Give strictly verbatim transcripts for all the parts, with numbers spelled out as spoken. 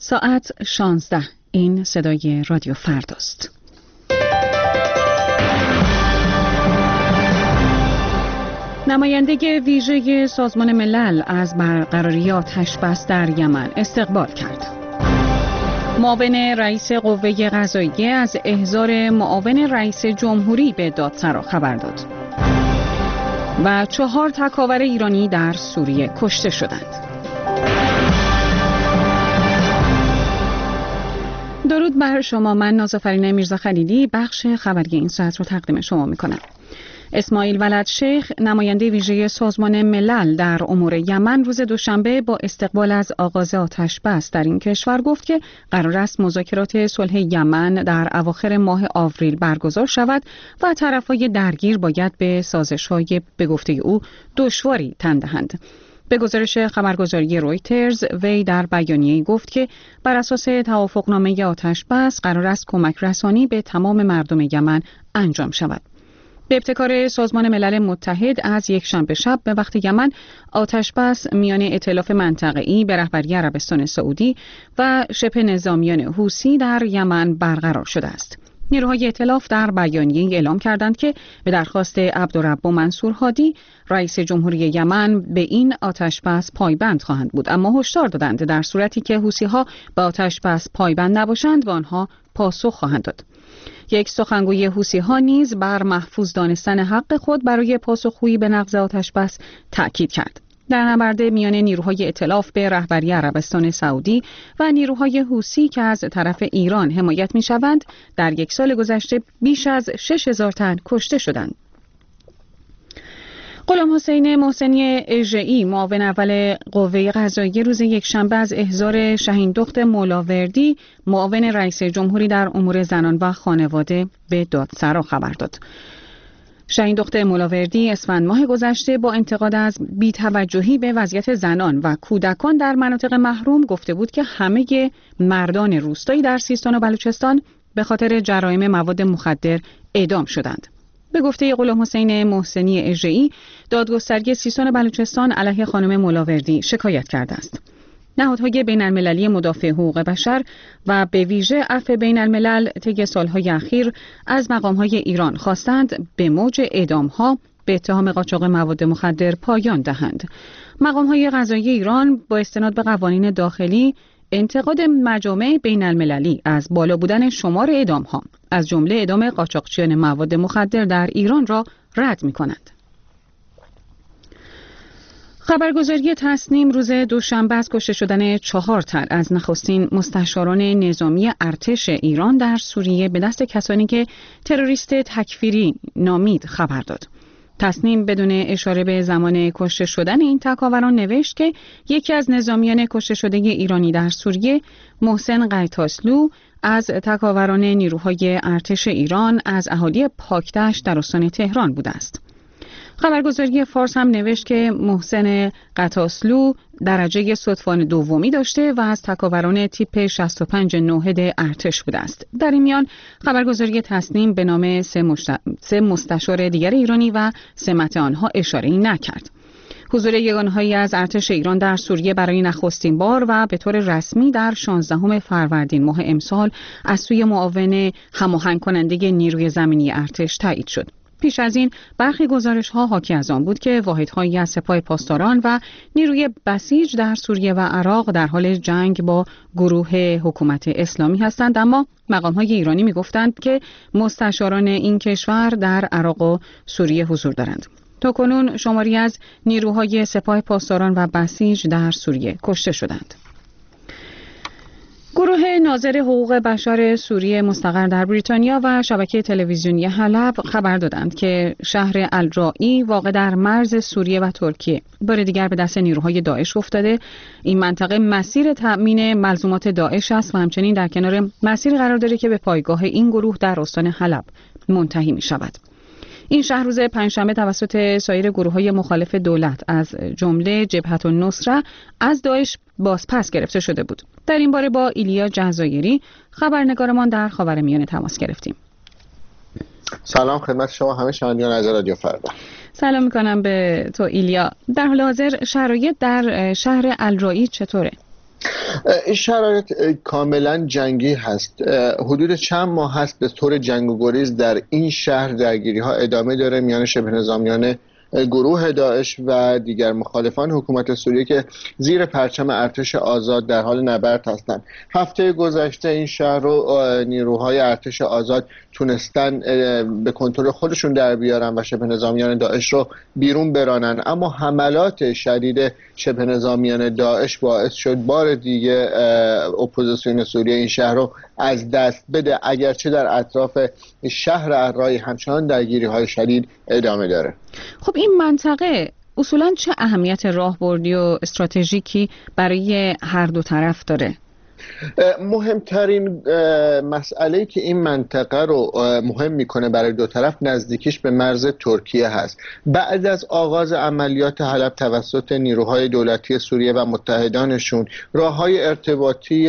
ساعت شانزده. این صدای رادیو فرداست. نماینده ویژه سازمان ملل از برقراری آتش بس در یمن استقبال کرد. معاون رئیس قوه قضاییه از احضار معاون رئیس جمهوری به دادسرا خبر داد. و چهار تکاور ایرانی در سوریه کشته شدند. درود بر شما، من نازافرین میرزا خلیلی بخش خبری این ساعت رو تقدیم شما میکنم. اسماعیل ولد شیخ، نماینده ویژه سازمان ملل در امور یمن، روز دوشنبه با استقبال از آغاز آتش بس در این کشور گفت که قرار است مذاکرات صلح یمن در اواخر ماه آوریل برگزار شود و طرفهای درگیر باید به سازش‌های به گفته او دشواری تن دهند. به گزارش خبرگزاری رویترز، وی در بیانیه‌ای گفت که بر اساس توافقنامه آتش بس قرار است کمک رسانی به تمام مردم یمن انجام شود. به ابتکار سازمان ملل متحد از یک شنبه شب به وقت یمن آتش بس میان ائتلاف منطقه‌ای به رهبری عربستان سعودی و شبه نظامیان حوثی در یمن برقرار شده است. نیروهای ائتلاف در بیانیه‌ای اعلام کردند که به درخواست عبدالرب منصور هادی رئیس جمهوری یمن به این آتش بس پایبند خواهند بود، اما هشدار دادند در صورتی که حوثی‌ها به آتش بس پایبند نباشند به آنها پاسخ خواهند داد. یک سخنگوی حوثی‌ها نیز بر محفوظ دانستن حق خود برای پاسخگویی به نقض آتش بس تأکید کرد. در نبرد میان نیروهای ائتلاف به رهبری عربستان سعودی و نیروهای حوثی که از طرف ایران حمایت می‌شوند، در یک سال گذشته بیش از شش هزار تن کشته شدند. غلام حسین محسنی اژه‌ای، معاون اول قوه قضاییه، روز یکشنبه از احضار شهین دخت مولاوردی، معاون رئیس جمهوری در امور زنان و خانواده، به دادسرا خبر داد. شهین دخت مولاوردی اسفند ماه گذشته با انتقاد از بی‌توجهی به وضعیت زنان و کودکان در مناطق محروم گفته بود که همه مردان روستایی در سیستان و بلوچستان به خاطر جرایم مواد مخدر اعدام شدند. به گفته غلام حسین محسنی اژه‌ای، دادگستری سیستان و بلوچستان علیه خانم مولاوردی شکایت کرده است. نهادهای بین المللی مدافع حقوق بشر و به ویژه عفو بین الملل طی سالهای اخیر از مقامهای ایران خواستند به موج اعدامها به اتهام قاچاق مواد مخدر پایان دهند. مقامهای قضایی ایران با استناد به قوانین داخلی انتقاد مجامع بین المللی از بالا بودن شمار اعدامها از جمله اعدام قاچاقچیان مواد مخدر در ایران را رد می‌کنند. خبرگزاری تصنیم روز دوشنبه از کشته شدن چهار تن از نخستین مستشاران نظامی ارتش ایران در سوریه به دست کسانی که تروریست تکفیری نامید خبر داد. تصنیم بدون اشاره به زمان کشته شدن این تکاوران نوشت که یکی از نظامیان کشته شده ایرانی در سوریه، محسن قیتاسلو، از تکاوران نیروهای ارتش ایران از اهالی پاکدشت در استان تهران بوده است. خبرگزاری فارس هم نوشت که محسن قیتاسلو درجه صدفان دومی داشته و از تکاوران تیپ شصت و پنج نوحد ارتش بوده است. در این میان خبرگزاری تصنیم به نام سه, مشت... سه مستشار دیگر ایرانی و سمت آنها اشاره‌ای نکرد. حضور یگانهایی از ارتش ایران در سوریه برای نخستین بار و به طور رسمی در شانزدهم فروردین ماه امسال از سوی معاون هماهنگ کننده نیروی زمینی ارتش تایید شد. پیش از این برخی گزارش‌ها حاکی از آن بود که واحدهایی از سپاه پاسداران و نیروی بسیج در سوریه و عراق در حال جنگ با گروه حکومت اسلامی هستند، اما مقام‌های ایرانی می‌گفتند که مستشاران این کشور در عراق و سوریه حضور دارند. تاکنون شماری از نیروهای سپاه پاسداران و بسیج در سوریه کشته شدند. گروه ناظر حقوق بشر سوریه مستقر در بریتانیا و شبکه تلویزیونی حلب خبر دادند که شهر الرائی واقع در مرز سوریه و ترکیه بار دیگر به دست نیروهای داعش افتاده. این منطقه مسیر تأمین ملزومات داعش است و همچنین در کنار مسیر قرار داره که به پایگاه این گروه در استان حلب منتهی می شود. این شهر روز پنجشنبه توسط سایر گروه‌های مخالف دولت از جمله جبهت النصره از داعش بازپس گرفته شده بود. در این باره با ایلیا جزایری خبرنگارمان در خاورمیانه تماس گرفتیم. سلام خدمت شما همه شنوندگان از رادیو فردا. سلام میکنم به تو ایلیا. در حال حاضر شرایط در شهر الرائی چطوره؟ این شرایط کاملا جنگی هست. حدود چند ماه هست به طور جنگ و گریز در این شهر درگیری ها ادامه داره میان شبه نظامیان گروه داعش و دیگر مخالفان حکومت سوریه که زیر پرچم ارتش آزاد در حال نبرد هستند. هفته گذشته این شهر رو نیروهای ارتش آزاد تونستن به کنترل خودشون در بیارن و شبه نظامیان داعش رو بیرون برانن، اما حملات شدید شبه نظامیان داعش باعث شد بار دیگه اپوزیسیون سوریه این شهر رو از دست بده، اگرچه در اطراف شهر الرای همچنان درگیری‌های شدید ادامه داره. خب این منطقه اصولاً چه اهمیت راهبردی و استراتژیکی برای هر دو طرف داره؟ مهمترین مسئله‌ای که این منطقه رو مهم میکنه برای دو طرف نزدیکیش به مرز ترکیه هست. بعد از آغاز عملیات حلب توسط نیروهای دولتی سوریه و متحدانشون، راههای ارتباطی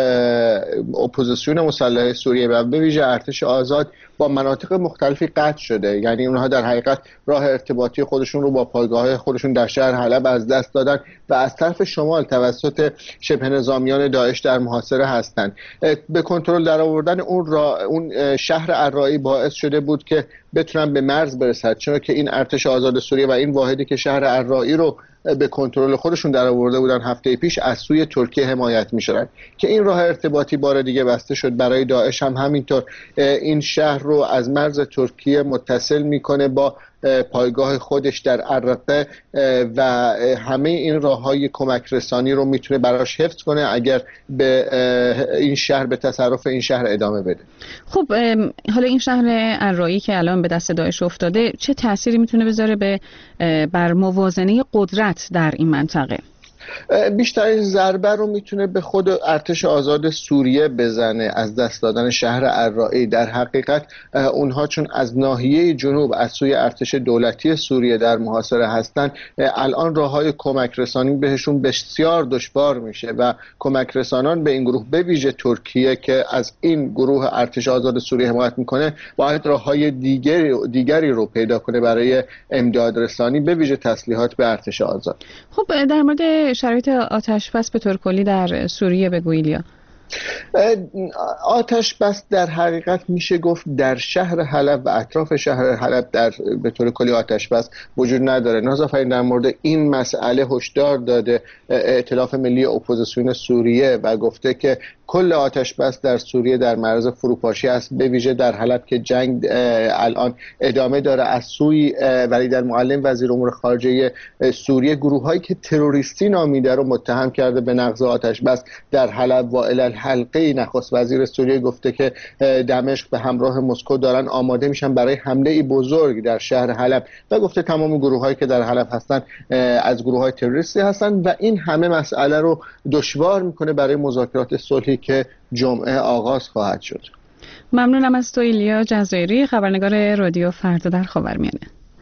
اپوزیسیون مسلح سوریه و به ویژه ارتش آزاد با مناطق مختلفی قطع شده. یعنی اونها در حقیقت راه ارتباطی خودشون رو با پایگاه خودشون در شهر حلب از دست دادن و از طرف شمال توسط شبه نظامیان داعش در محاصره هستند. به کنترل در آوردن اون را اون شهر الرایی باعث شده بود که بتونن به مرز برسند، چون که این ارتش آزاد سوریه و این واحدی که شهر الرایی رو به کنترل خودشون در آورده بودن هفته پیش از سوی ترکیه حمایت می‌شدن که این راه ارتباطی بار دیگه بسته شد. برای داعش هم همینطور. این شهر رو از مرز ترکیه متصل میکنه با پایگاه خودش در عرقه و همه این راههای کمک رسانی رو میتونه براش حفظ کنه اگر به این شهر به تصرف این شهر ادامه بده. خب حالا این شهر الرایی که الان به دست داعش افتاده چه تأثیری میتونه بذاره به بر موازنه قدرت در این منطقه؟ بیشترین ضربه رو میتونه به خود ارتش آزاد سوریه بزنه از دست دادن شهر الرایی. در حقیقت اونها چون از ناحیه جنوب از سوی ارتش دولتی سوریه در محاصره هستن، الان راههای کمک رسانی بهشون بسیار دشوار میشه و کمک رسانان به این گروه به ویژه ترکیه که از این گروه ارتش آزاد سوریه حمایت میکنه باید راههای دیگری دیگری رو پیدا کنه برای امداد رسانی به ویژه تسلیحات به ارتش آزاد. خب در مورد شرایط آتش بس به طور کلی در سوریه بگویید. یا آتش بس در حقیقت میشه گفت در شهر حلب و اطراف شهر حلب در به طور کلی آتش بس وجود نداره. نازافرین در مورد این مسئله هشدار داده ائتلاف ملی اپوزیسیون سوریه و گفته که کل آتش بس در سوریه در معرض فروپاشی است، به ویژه در حلب که جنگ الان ادامه داره. از سوی ولید المعلم وزیر امور خارجه سوریه گروهایی که تروریستی نامیده رو متهم کرده به نقض آتش بس در حلب. و حلقه نخست وزیر سوریه گفته که دمشق به همراه مسکو دارن آماده میشن برای حمله بزرگ در شهر حلب و گفته تمام گروهایی که در حلب هستن از گروههای تروریستی هستن و این همه مسئله رو دشوار میکنه برای مذاکرات صلحی که جمعه آغاز خواهد شد. ممنونم از تو ایلیا جزایری، خبرنگار رادیو فردا در خاورمیانه.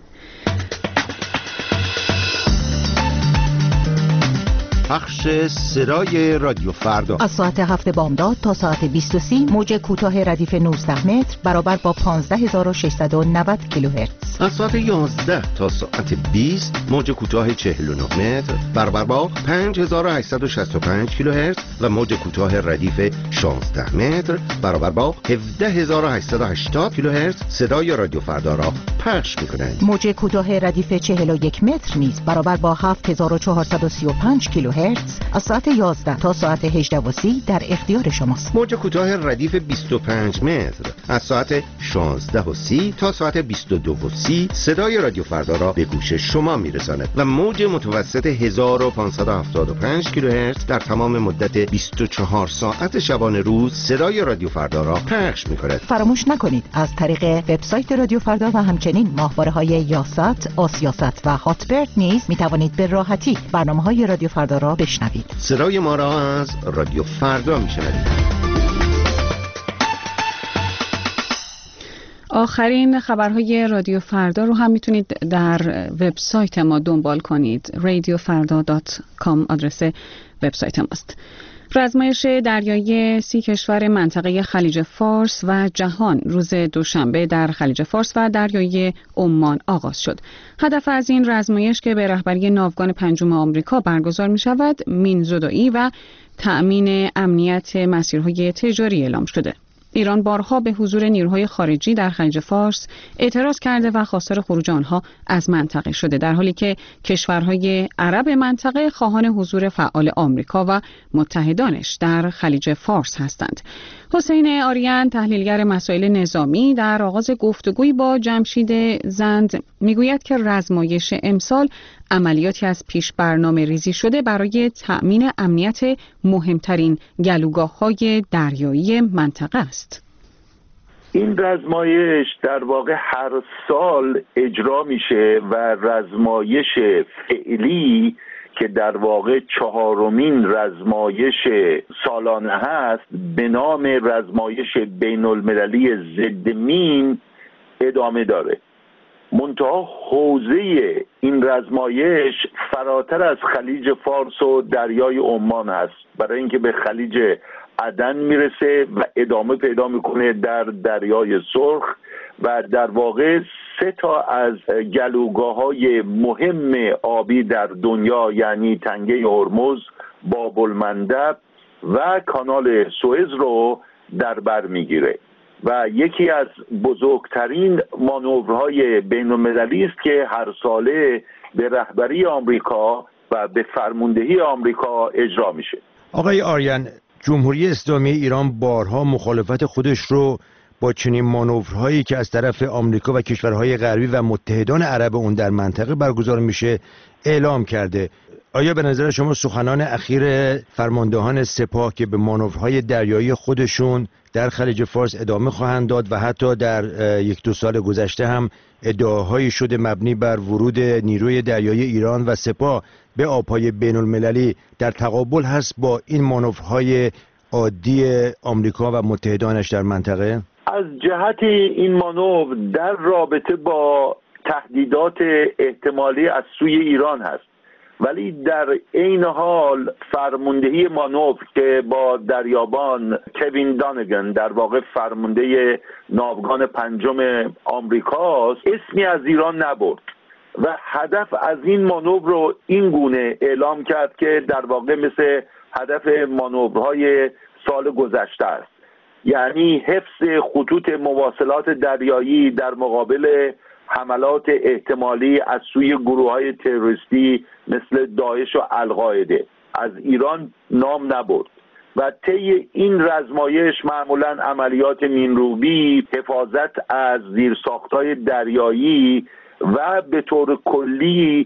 پخش صدای رادیو فردا از ساعت هفت بامداد تا ساعت بیست و سی موج کوتاه ردیف نوزده متر برابر با پانزده هزار و ششصد و نود کیلوهرتز. از ساعت یازده تا ساعت بیست موج کوتاه چهل و نه متر برابر با پنج هزار و هشتصد و شصت و پنج کیلوهرتز و موج کوتاه ردیف شانزده متر برابر با هفده هزار و هشتصد و هشتاد کیلوهرتز صدای رادیو فردا را پخش می‌کنند. موج کوتاه ردیف چهل و یک متر نیز برابر با هفت هزار و چهارصد و سی و پنج کیلوهرتز از ساعت یازده تا ساعت هجده و سی در اختیار شماست. موج کوتاه ردیف بیست و پنج متر از ساعت شانزده و سی تا ساعت بیست و دو و سی صدای رادیو فردا را به گوش شما میرساند و موج متوسط هزار و پانصد و هفتاد و پنج کیلوهرتز در تمام مدت بیست و چهار ساعت شبانه روز صدای رادیو فردا را پخش می‌کند. فراموش نکنید از طریق وبسایت رادیو فردا و همچنین ماهواره‌های یاست، آسیاست و هاتبرد نیز می‌توانید به راحتی برنامه‌های رادیو فردا را بشنوید. صدای ما را از رادیو فردا میشنوید. آخرین خبرهای رادیو فردا رو هم میتونید در وبسایت ما دنبال کنید. رادیو فردا دات کام آدرس وبسایت ماست. رزمایش دریایی سی کشور منطقه خلیج فارس و جهان روز دوشنبه در خلیج فارس و دریای عمان آغاز شد. هدف از این رزمایش که به رهبری ناوگان پنجم آمریکا برگزار می شود، مین‌زدایی و تأمین امنیت مسیرهای تجاری اعلام شده. ایران بارها به حضور نیروهای خارجی در خلیج فارس اعتراض کرده و خواستار خروج آنها از منطقه شده، در حالی که کشورهای عرب منطقه خواهان حضور فعال آمریکا و متحدانش در خلیج فارس هستند. حسین آریان، تحلیلگر مسائل نظامی، در آغاز گفتگوی با جمشید زند میگوید که رزمایش امسال عملیاتی از پیش برنامه ریزی شده برای تأمین امنیت مهمترین گلوگاه‌های دریایی منطقه است. این رزمایش در واقع هر سال اجرا میشه و رزمایش فعلی که در واقع چهارمین رزمایش سالانه هست به نام رزمایش بین المللی ضد مین ادامه داره. منتها حوزه این رزمایش فراتر از خلیج فارس و دریای عمان است، برای اینکه به خلیج عدن میرسه و ادامه پیدا میکنه در دریای سرخ و در واقع سه تا از گلوگاه‌های مهم آبی در دنیا، یعنی تنگه هرمز، باب المندب و کانال سوئز رو در بر میگیره و یکی از بزرگترین مانورهای بین‌المللی است که هر ساله به رهبری آمریکا و به فرماندهی آمریکا اجرا میشه. آقای آریان، جمهوری اسلامی ایران بارها مخالفت خودش رو با چنین مانورهایی که از طرف آمریکا و کشورهای غربی و متحدان عرب اون در منطقه برگزار میشه اعلام کرده. آیا به نظر شما سخنان اخیر فرماندهان سپاه که به مانورهای دریایی خودشون در خلیج فارس ادامه خواهند داد و حتی در یک دو سال گذشته هم ادعاهایی شده مبنی بر ورود نیروی دریایی ایران و سپاه به آبهای بین المللی در تقابل هست با این مانورهای عادی آمریکا و متحدانش در منطقه؟ از جهت این مانور در رابطه با تهدیدات احتمالی از سوی ایران هست، ولی در عین حال فرماندهی مانور که با دریابان کوین دانگن، در واقع فرمانده ناوگان پنجم آمریکاست، اسمی از ایران نبرد و هدف از این مانور رو این گونه اعلام کرد که در واقع مثل هدف مانورهای سال گذشته است، یعنی حفظ خطوط مواصلات دریایی در مقابل حملات احتمالی از سوی گروه‌های تروریستی مثل داعش و القاعده. از ایران نام نبرد و طی این رزمایش معمولاً عملیات مینروبی، حفاظت از زیرساخت‌های دریایی و به طور کلی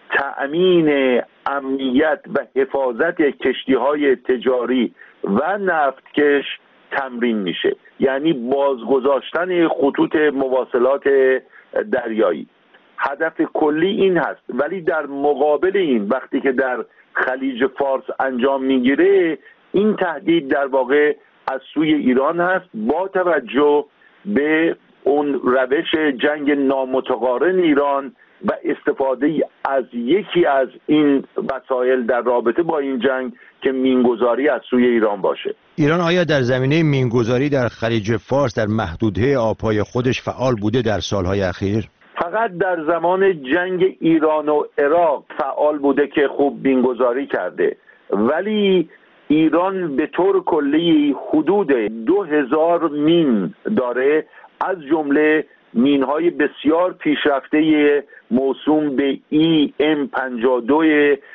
تأمین امنیت و حفاظت کشتی‌های تجاری و نفتکش تمرین میشه، یعنی بازگذاشتن خطوط مواصلات دریایی. هدف کلی این هست، ولی در مقابل این وقتی که در خلیج فارس انجام میگیره، این تهدید در واقع از سوی ایران هست با توجه به اون روش جنگ نامتقارن ایران و استفاده از یکی از این وسایل در رابطه با این جنگ که مینگذاری از سوی ایران باشه. ایران آیا در زمینه مینگذاری در خلیج فارس در محدوده آبهای خودش فعال بوده در سالهای اخیر؟ فقط در زمان جنگ ایران و عراق فعال بوده که خوب مینگذاری کرده، ولی ایران به طور کلی حدود دو هزار مین داره، از جمله مین‌های بسیار پیشرفته موسوم به ای ام پنجاه و دو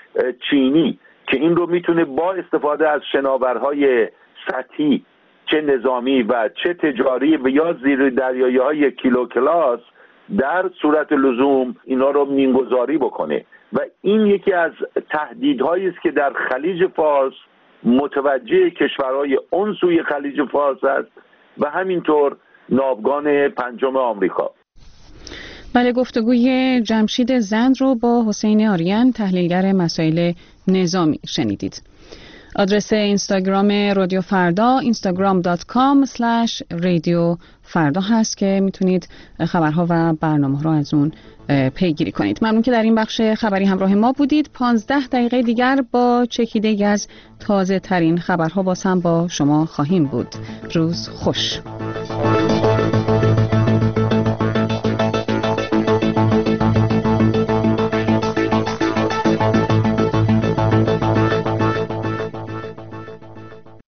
چینی که این رو میتونه با استفاده از شناورهای سطحی چه نظامی و چه تجاری و یا زیر دریایی های کیلو کلاس در صورت لزوم اینا رو مینگذاری بکنه و این یکی از تهدیدهایی است که در خلیج فارس متوجه کشورهای اون سوی خلیج فارس است و همینطور ناوگان پنجم آمریکا. بله، گفتگوی جمشید زند رو با حسین آریان، تحلیلگر مسائل نظامی، شنیدید. آدرس اینستاگرام رادیو فردا اینستاگرام دات کام اسلش رادیو فردا هست که میتونید خبرها و برنامه را از اون پیگیری کنید. ممنون که در این بخش خبری همراه ما بودید. پانزده دقیقه دیگر با چکیده‌ای از تازه ترین خبرها باز هم با شما خواهیم بود. روز خوش.